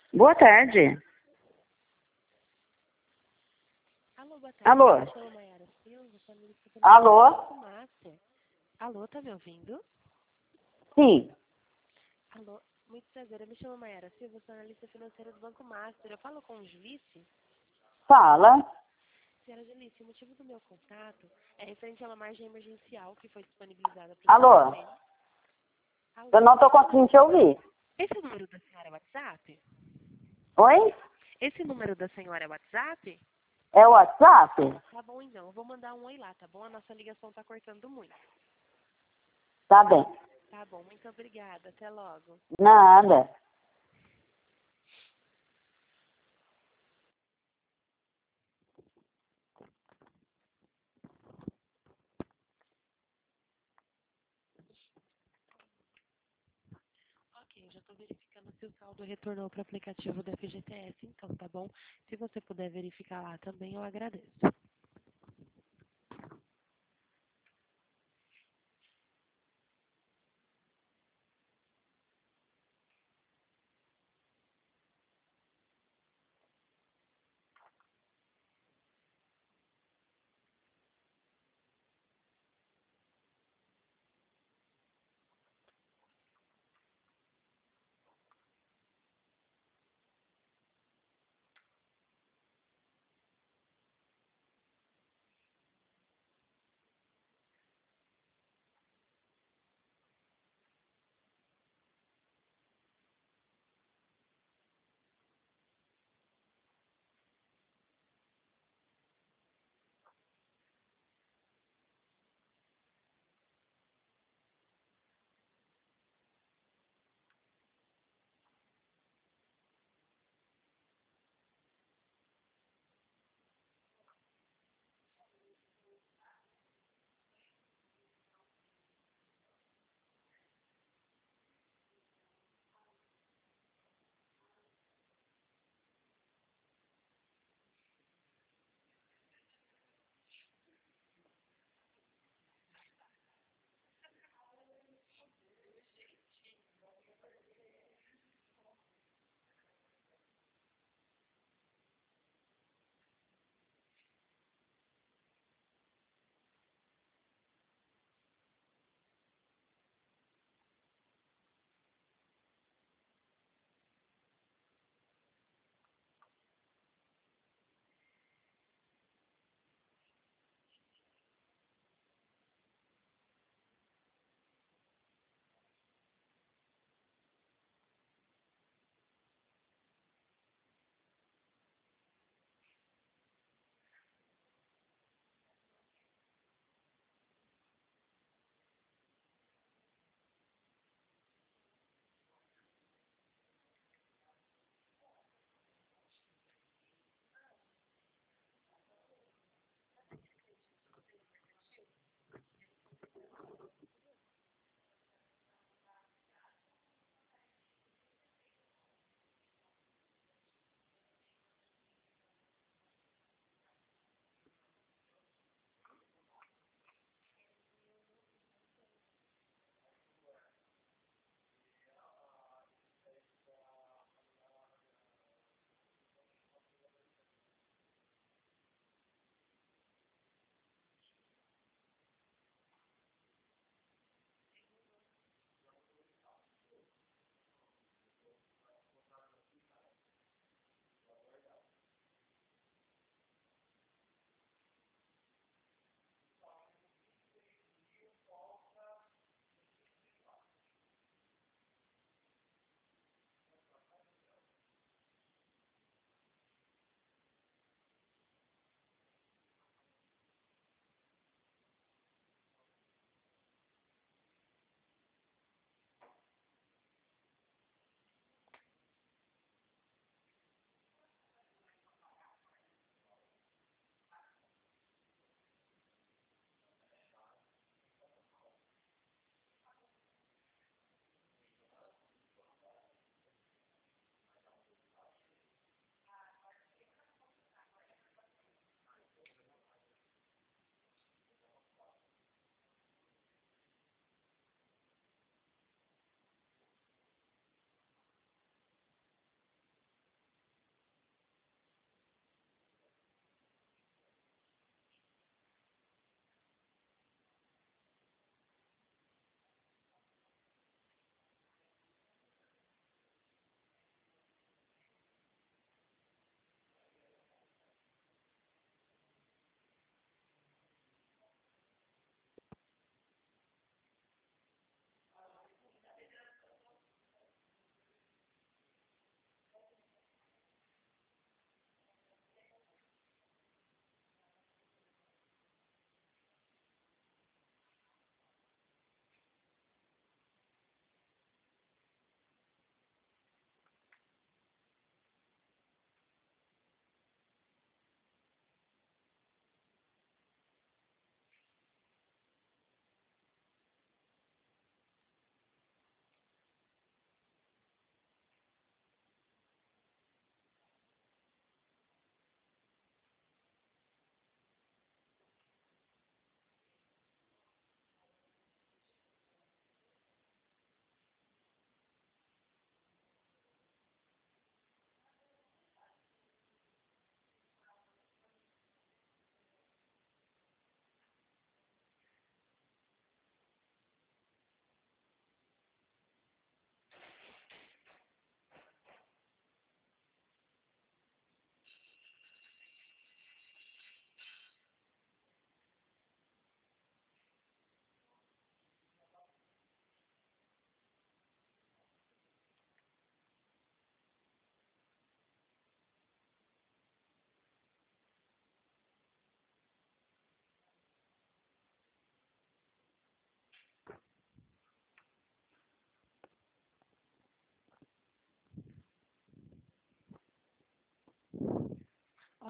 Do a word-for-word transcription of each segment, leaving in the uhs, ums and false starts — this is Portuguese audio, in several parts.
Boa tarde. Alô, boa tarde. Alô? Me chamo Mayara Silva, família do Alô? Banco Master. Alô, tá me ouvindo? Sim. Alô, muito prazer. Eu me chamo Mayara Silva, sou analista financeira do Banco Master. Eu falo com o Julice. Fala. Senhora Julice, o motivo do meu contato é referente a uma margem emergencial que foi disponibilizada para o Alô? senhor. Alô, Eu não tô esse, conseguindo te ouvir. esse número da senhora é WhatsApp? Oi? Esse número da senhora é WhatsApp? É o WhatsApp? Tá bom, então. Eu vou mandar um oi lá, tá bom? A nossa ligação tá cortando muito. Tá bem. Tá bom, muito obrigada. Até logo. Nada. Ok, eu já estou verificando se o saldo retornou para o aplicativo da F G T S, então, tá bom? Se você puder verificar lá também, eu agradeço.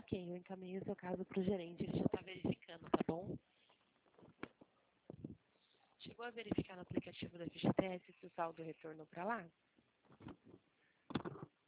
Ok, eu encaminho o seu caso para o gerente, ele já está verificando, tá bom? Chegou a verificar no aplicativo da F G T S se o saldo retornou para lá?